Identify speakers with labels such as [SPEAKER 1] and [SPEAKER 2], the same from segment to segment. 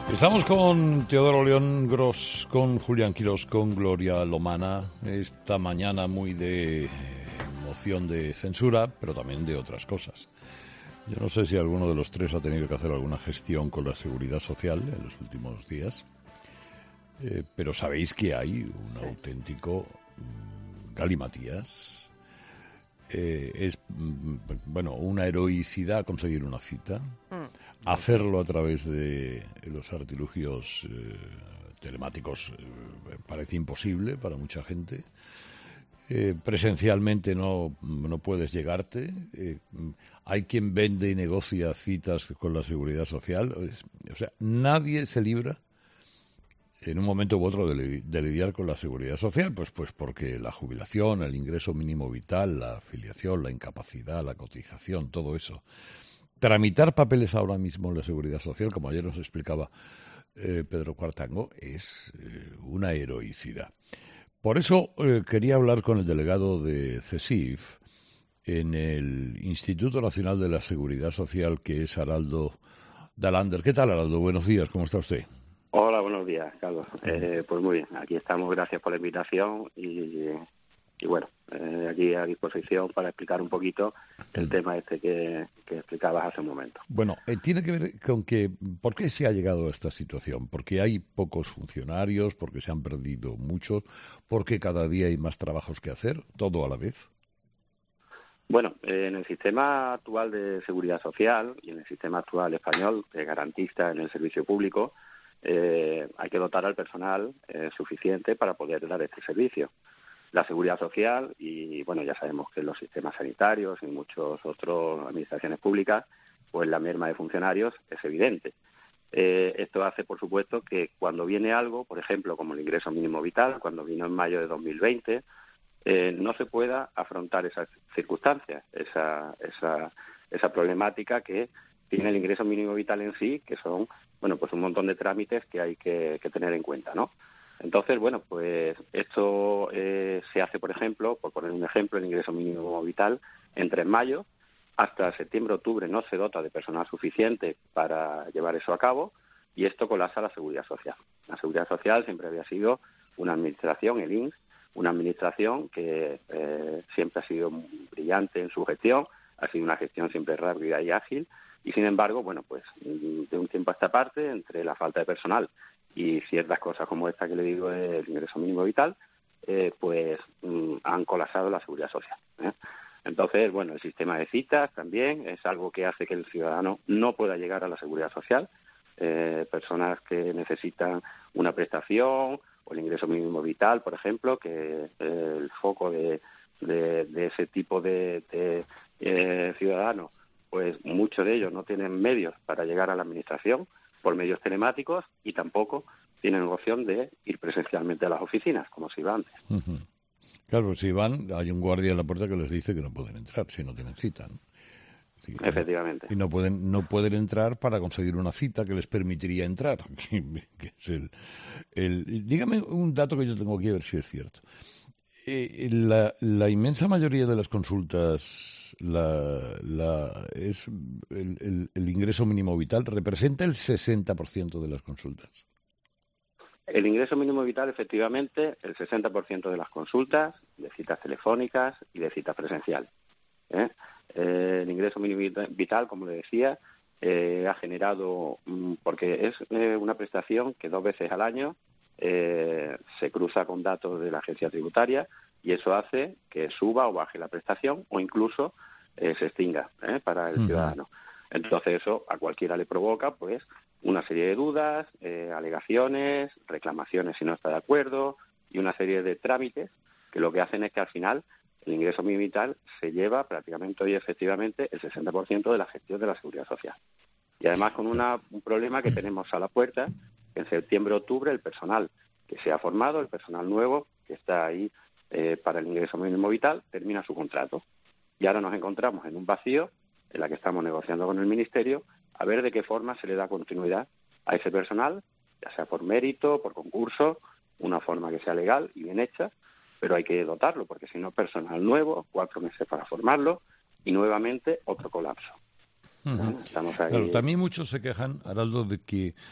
[SPEAKER 1] Estamos con Teodoro León Gros, con Julián Quirós, con Gloria Lomana. Esta mañana muy de moción de censura, pero también de otras cosas. Yo no sé si alguno de los tres ha tenido que hacer alguna gestión con la Seguridad Social en los últimos días, pero sabéis que hay un auténtico galimatías. Es una heroicidad conseguir una cita, hacerlo a través de los artilugios telemáticos parece imposible para mucha gente. Presencialmente no puedes llegarte. Hay quien vende y negocia citas con la Seguridad Social. O sea, nadie se libra en un momento u otro de lidiar con la Seguridad Social, pues porque la jubilación, el ingreso mínimo vital, la afiliación, la incapacidad, la cotización, todo eso. Tramitar papeles ahora mismo en la Seguridad Social, como ayer nos explicaba Pedro Cuartango, es una heroicidad. Por eso quería hablar con el delegado de CESIF en el Instituto Nacional de la Seguridad Social, que es Araldo Dalander. ¿Qué tal, Araldo? Buenos días, ¿cómo está usted?
[SPEAKER 2] Hola, buenos días, Carlos. Pues muy bien, aquí estamos, gracias por la invitación y bueno, aquí a disposición para explicar un poquito el tema este que explicabas hace un momento.
[SPEAKER 1] Bueno, tiene que ver con ¿por qué se ha llegado a esta situación? Porque hay pocos funcionarios, porque se han perdido muchos, porque cada día hay más trabajos que hacer, todo a la vez.
[SPEAKER 2] Bueno, en el sistema actual de seguridad social y en el sistema actual español, garantista en el servicio público, hay que dotar al personal suficiente para poder dar este servicio. La seguridad social y, bueno, ya sabemos que en los sistemas sanitarios y en muchas otras administraciones públicas, pues la merma de funcionarios es evidente. Esto hace, por supuesto, que cuando viene algo, por ejemplo, como el ingreso mínimo vital, cuando vino en mayo de 2020, no se pueda afrontar esas circunstancias, esa problemática que tiene el ingreso mínimo vital en sí, que son, bueno, pues un montón de trámites que hay que tener en cuenta, ¿no? Entonces, bueno, pues esto se hace, por ejemplo, por poner un ejemplo, el ingreso mínimo vital entre mayo hasta septiembre-octubre no se dota de personal suficiente para llevar eso a cabo y esto colapsa la seguridad social. La seguridad social siempre había sido una administración, el INS, una administración que siempre ha sido brillante en su gestión, ha sido una gestión siempre rápida y ágil y, sin embargo, bueno, pues de un tiempo a esta parte, entre la falta de personal y ciertas cosas como esta que le digo del ingreso mínimo vital, han colapsado la seguridad social. Entonces, bueno, el sistema de citas también es algo que hace que el ciudadano no pueda llegar a la seguridad social. Personas que necesitan una prestación o el ingreso mínimo vital, por ejemplo, que el foco de ese tipo de ciudadanos, pues muchos de ellos no tienen medios para llegar a la administración por medios telemáticos y tampoco tienen opción de ir presencialmente a las oficinas, como se iba antes.
[SPEAKER 1] Uh-huh. Claro, si van, hay un guardia en la puerta que les dice que no pueden entrar si no tienen cita, ¿no? Sí,
[SPEAKER 2] efectivamente.
[SPEAKER 1] Y no pueden entrar para conseguir una cita que les permitiría entrar. Que es dígame un dato que yo tengo aquí a ver si es cierto. La inmensa mayoría de las consultas es el ingreso mínimo vital representa el 60% de las consultas.
[SPEAKER 2] El ingreso mínimo vital, efectivamente, el 60% de las consultas, de citas telefónicas y de citas presenciales. El ingreso mínimo vital, como le decía, ha generado, porque es una prestación que 2 veces al año se cruza con datos de la agencia tributaria y eso hace que suba o baje la prestación o incluso se extinga para el ciudadano. Entonces eso a cualquiera le provoca pues una serie de dudas, alegaciones, reclamaciones si no está de acuerdo y una serie de trámites que lo que hacen es que al final el ingreso mínimo vital se lleva prácticamente y efectivamente el 60% de la gestión de la seguridad social. Y además con un problema que tenemos a la puerta, que en septiembre-octubre el personal que se ha formado, el personal nuevo que está ahí para el ingreso mínimo vital, termina su contrato. Y ahora nos encontramos en un vacío en la que estamos negociando con el Ministerio a ver de qué forma se le da continuidad a ese personal, ya sea por mérito, por concurso, una forma que sea legal y bien hecha, pero hay que dotarlo, porque si no, personal nuevo, 4 meses para formarlo y nuevamente otro colapso.
[SPEAKER 1] Estamos ahí. Claro, también muchos se quejan, Araldo, de que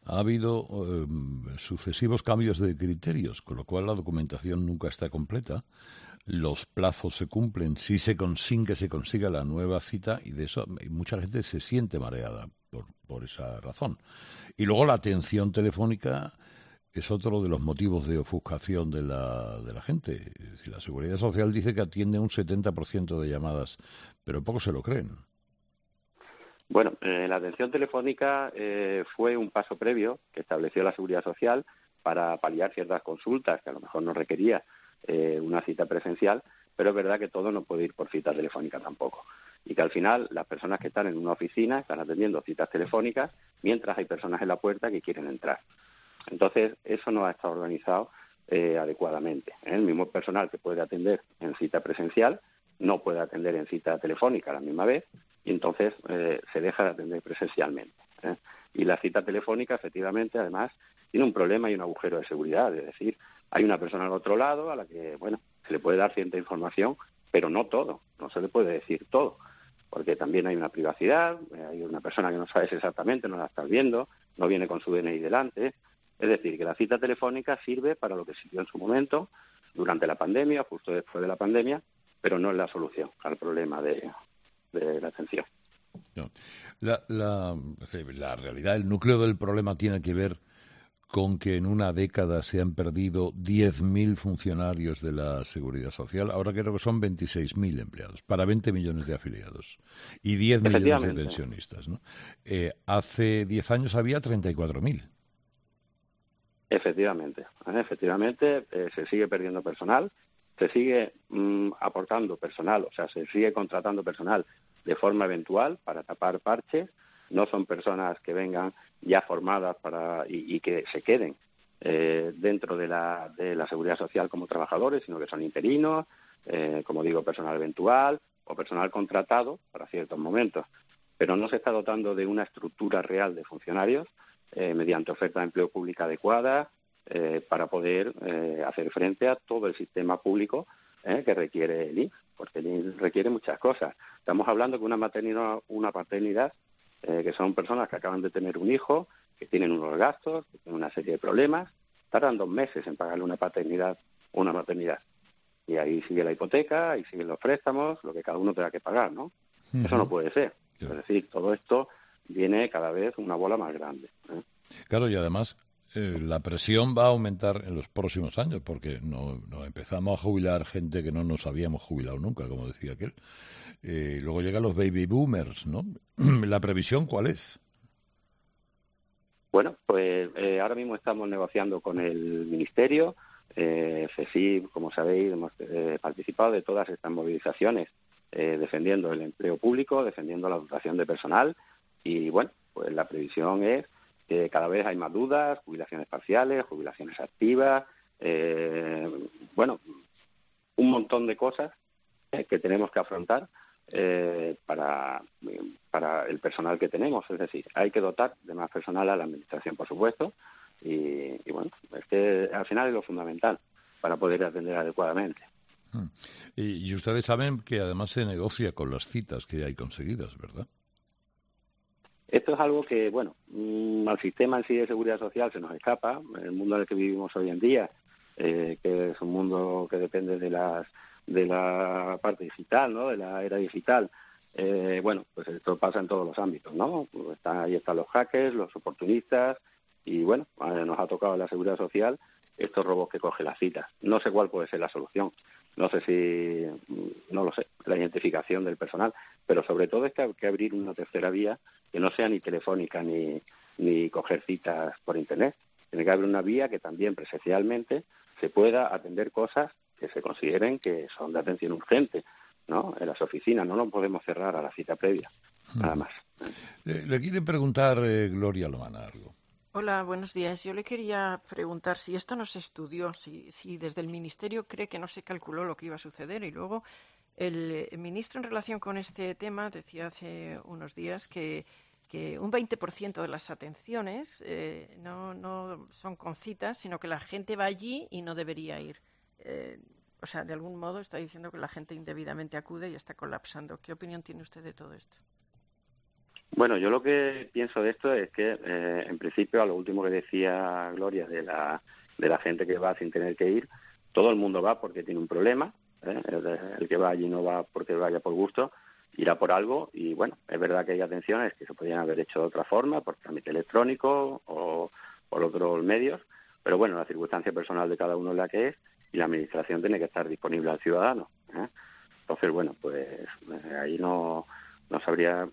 [SPEAKER 1] ha habido sucesivos cambios de criterios, con lo cual la documentación nunca está completa. Los plazos se cumplen sin que se consiga la nueva cita, y de eso mucha gente se siente mareada por esa razón. Y luego la atención telefónica es otro de los motivos de ofuscación de la gente. Es decir, la Seguridad Social dice que atiende un 70% de llamadas, pero pocos se lo creen.
[SPEAKER 2] Bueno, la atención telefónica fue un paso previo que estableció la Seguridad Social para paliar ciertas consultas que a lo mejor no requería una cita presencial, pero es verdad que todo no puede ir por cita telefónica tampoco. Y que al final las personas que están en una oficina están atendiendo citas telefónicas mientras hay personas en la puerta que quieren entrar. Entonces, eso no ha estado organizado adecuadamente. El mismo personal que puede atender en cita presencial no puede atender en cita telefónica a la misma vez, y entonces se deja de atender presencialmente. Y la cita telefónica, efectivamente, además, tiene un problema y un agujero de seguridad. Es decir, hay una persona al otro lado a la que, bueno, se le puede dar cierta información, pero no todo, no se le puede decir todo, porque también hay una privacidad, hay una persona que no sabes exactamente, no la estás viendo, no viene con su DNI delante. Es decir, que la cita telefónica sirve para lo que sirvió en su momento, durante la pandemia, justo después de la pandemia, pero no es la solución al problema de la atención.
[SPEAKER 1] No. La realidad, el núcleo del problema tiene que ver con que en una década se han perdido 10.000 funcionarios de la Seguridad Social. Ahora creo que son 26.000 empleados, para 20 millones de afiliados y 10 millones de pensionistas, ¿no? Hace 10 años había 34.000.
[SPEAKER 2] Efectivamente, se sigue perdiendo personal, se sigue aportando personal, o sea, se sigue contratando personal de forma eventual para tapar parches. No son personas que vengan ya formadas y que se queden dentro de la Seguridad Social como trabajadores, sino que son interinos, como digo, personal eventual o personal contratado para ciertos momentos. Pero no se está dotando de una estructura real de funcionarios mediante oferta de empleo pública adecuada para poder hacer frente a todo el sistema público que requiere el INS, porque el INS requiere muchas cosas. Estamos hablando de una paternidad que son personas que acaban de tener un hijo, que tienen unos gastos, que tienen una serie de problemas, tardan 2 meses en pagarle una paternidad o una maternidad. Y ahí sigue la hipoteca, ahí siguen los préstamos, lo que cada uno tenga que pagar, ¿no? Uh-huh. Eso no puede ser. Yeah. Es decir, todo esto viene cada vez una bola más grande.
[SPEAKER 1] Claro, y además la presión va a aumentar en los próximos años, porque no empezamos a jubilar gente que no nos habíamos jubilado nunca, como decía aquel. Luego llegan los baby boomers, ¿no? ¿La previsión cuál es?
[SPEAKER 2] Bueno, pues ahora mismo estamos negociando con el Ministerio. CESIF, como sabéis, hemos participado de todas estas movilizaciones defendiendo el empleo público, defendiendo la dotación de personal. Y bueno, pues la previsión es que cada vez hay más dudas, jubilaciones parciales, jubilaciones activas, bueno, un montón de cosas que tenemos que afrontar para el personal que tenemos. Es decir, hay que dotar de más personal a la Administración, por supuesto, y bueno, es que al final es lo fundamental para poder atender adecuadamente.
[SPEAKER 1] Y ustedes saben que además se negocia con las citas que hay conseguidas, ¿verdad?
[SPEAKER 2] Esto es algo que, bueno, al sistema en sí de seguridad social se nos escapa. El mundo en el que vivimos hoy en día, que es un mundo que depende de la parte digital, ¿no? De la era digital. Bueno, pues esto pasa en todos los ámbitos, ¿no? Ahí están los hackers, los oportunistas, y bueno, nos ha tocado en la seguridad social estos robos que cogen las citas. No sé cuál puede ser la solución. No lo sé, la identificación del personal, pero sobre todo es que hay que abrir una tercera vía que no sea ni telefónica ni coger citas por Internet. Tiene que haber una vía que también presencialmente se pueda atender cosas que se consideren que son de atención urgente, ¿no? En las oficinas no nos podemos cerrar a la cita previa, nada más.
[SPEAKER 1] Le quiere preguntar Gloria Lomana algo.
[SPEAKER 3] Hola, buenos días. Yo le quería preguntar si esto no se estudió, si desde el Ministerio cree que no se calculó lo que iba a suceder. Y luego el ministro en relación con este tema decía hace unos días que un 20% de las atenciones no son con citas, sino que la gente va allí y no debería ir. O sea, de algún modo está diciendo que la gente indebidamente acude y está colapsando. ¿Qué opinión tiene usted de todo esto?
[SPEAKER 2] Bueno, yo lo que pienso de esto es que, en principio, a lo último que decía Gloria de la gente que va sin tener que ir, todo el mundo va porque tiene un problema, ¿eh? El que va allí no va porque vaya por gusto, irá por algo, y bueno, es verdad que hay atenciones que se podrían haber hecho de otra forma, por trámite electrónico o por otros medios, pero bueno, la circunstancia personal de cada uno es la que es, y la Administración tiene que estar disponible al ciudadano, ¿eh? Entonces, bueno, pues ahí no sabría,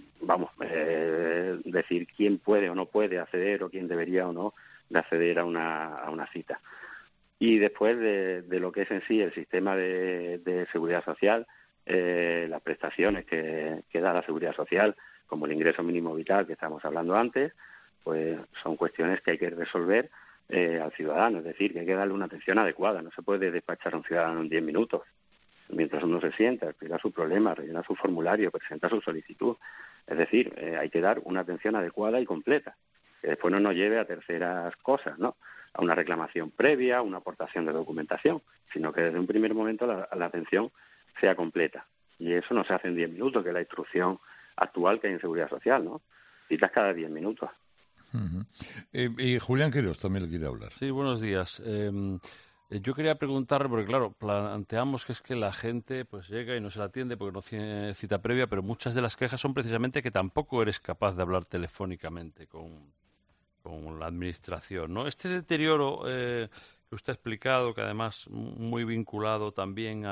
[SPEAKER 2] decir quién puede o no puede acceder o quién debería o no de acceder a una cita. Y después de lo que es en sí el sistema de seguridad social, las prestaciones que da la seguridad social, como el ingreso mínimo vital que estábamos hablando antes, pues son cuestiones que hay que resolver al ciudadano, es decir, que hay que darle una atención adecuada. No se puede despachar a un ciudadano en 10 minutos. Mientras uno se sienta, explica su problema, rellena su formulario, presenta su solicitud. Es decir, hay que dar una atención adecuada y completa, que después no nos lleve a terceras cosas, ¿no? A una reclamación previa, a una aportación de documentación, sino que desde un primer momento la atención sea completa. Y eso no se hace en 10 minutos, que es la instrucción actual que hay en Seguridad Social, ¿no? Citas cada 10 minutos.
[SPEAKER 1] Uh-huh. Y Julián Quirós también le quiere hablar.
[SPEAKER 4] Sí, buenos días. Yo quería preguntarle, porque claro, planteamos que es que la gente pues llega y no se la atiende porque no tiene cita previa, pero muchas de las quejas son precisamente que tampoco eres capaz de hablar telefónicamente con la administración, ¿no? Este deterioro que usted ha explicado, que además muy vinculado también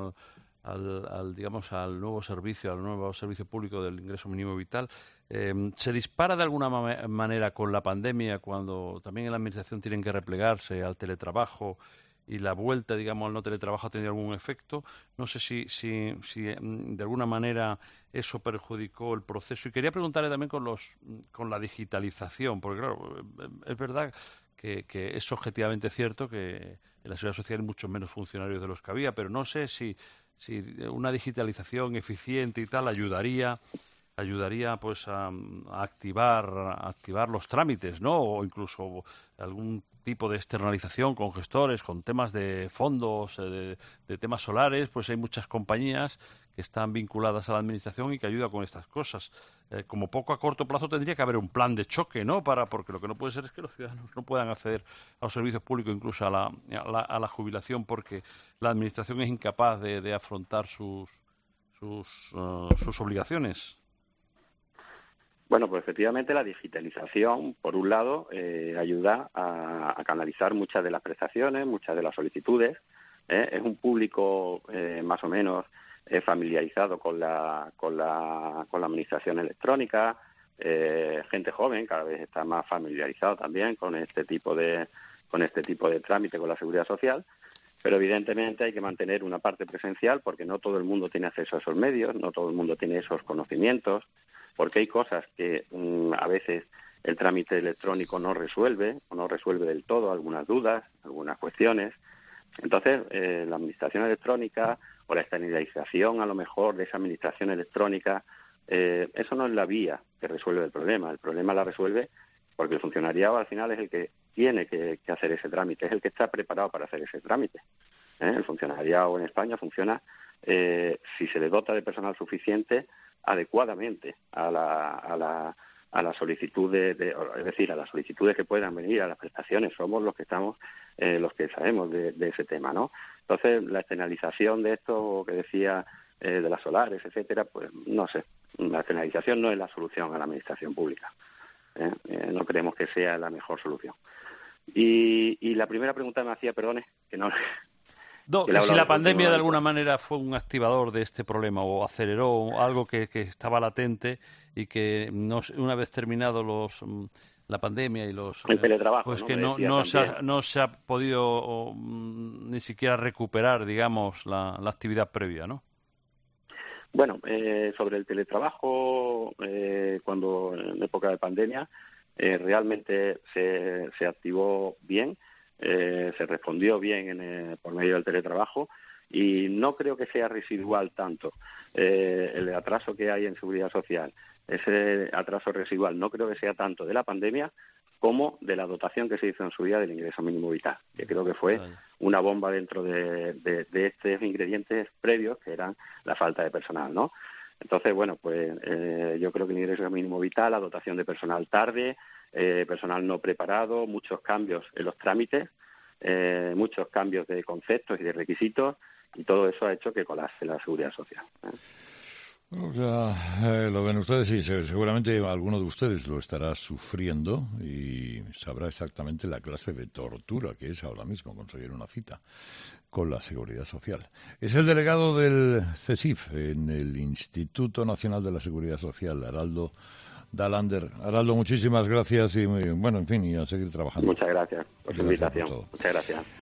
[SPEAKER 4] digamos, al nuevo servicio público del ingreso mínimo vital, se dispara de alguna manera con la pandemia, cuando también en la administración tienen que replegarse al teletrabajo y la vuelta, digamos, al no teletrabajo ha tenido algún efecto. No sé si de alguna manera eso perjudicó el proceso. Y quería preguntarle también con la digitalización, porque claro, es verdad que es objetivamente cierto que en la Seguridad Social hay muchos menos funcionarios de los que había, pero no sé si una digitalización eficiente y tal ayudaría pues a activar los trámites, ¿no? O incluso algún tipo de externalización con gestores, con temas de fondos, de temas solares. Pues hay muchas compañías que están vinculadas a la administración y que ayudan con estas cosas. Como poco a corto plazo tendría que haber un plan de choque, ¿no? Porque lo que no puede ser es que los ciudadanos no puedan acceder a los servicios públicos, incluso a la jubilación, porque la administración es incapaz de afrontar sus obligaciones.
[SPEAKER 2] Bueno, pues efectivamente la digitalización, por un lado, ayuda a canalizar muchas de las prestaciones, muchas de las solicitudes. Es un público más o menos familiarizado con la administración electrónica. Gente joven cada vez está más familiarizado también con este tipo de trámite con la Seguridad Social. Pero evidentemente hay que mantener una parte presencial porque no todo el mundo tiene acceso a esos medios, no todo el mundo tiene esos conocimientos, porque hay cosas que a veces el trámite electrónico no resuelve o no resuelve del todo, algunas dudas, algunas cuestiones. Entonces, la administración electrónica o la estandarización a lo mejor de esa administración electrónica, eso no es la vía que resuelve el problema la resuelve porque el funcionariado al final es el que tiene que hacer ese trámite, es el que está preparado para hacer ese trámite. El funcionariado en España funciona si se le dota de personal suficiente adecuadamente a la solicitud es decir, a las solicitudes que puedan venir, a las prestaciones. Somos los que estamos, los que sabemos de ese tema, ¿no? Entonces, la externalización de esto que decía de las solares, etcétera, pues no sé. La externalización no es la solución a la administración pública. No creemos que sea la mejor solución. Y la primera pregunta me hacía, perdone, que no...
[SPEAKER 4] No, que si la pandemia de alguna manera fue un activador de este problema o aceleró algo que estaba latente y que una vez terminado la pandemia y el
[SPEAKER 2] teletrabajo,
[SPEAKER 4] pues
[SPEAKER 2] ¿no?
[SPEAKER 4] Que no se ha podido ni siquiera recuperar, digamos, la actividad previa, ¿no?
[SPEAKER 2] Bueno, sobre el teletrabajo, cuando en época de pandemia realmente se activó bien. Se respondió bien por medio del teletrabajo y no creo que sea residual tanto el atraso que hay en Seguridad Social. Ese atraso residual no creo que sea tanto de la pandemia como de la dotación que se hizo en su día del ingreso mínimo vital, que creo que fue una bomba dentro de estos ingredientes previos que eran la falta de personal, ¿no? Entonces, bueno, pues yo creo que el ingreso mínimo vital, la dotación de personal tarde, personal no preparado, muchos cambios en los trámites, muchos cambios de conceptos y de requisitos, y todo eso ha hecho que colapse la seguridad social.
[SPEAKER 1] O sea, lo ven ustedes y seguramente alguno de ustedes lo estará sufriendo y sabrá exactamente la clase de tortura que es ahora mismo conseguir una cita con la Seguridad Social. Es el delegado del CESIF en el Instituto Nacional de la Seguridad Social, Araldo Dalander. Araldo, muchísimas gracias y bueno, en fin, y a seguir trabajando.
[SPEAKER 2] Muchas gracias por su invitación. Muchas gracias.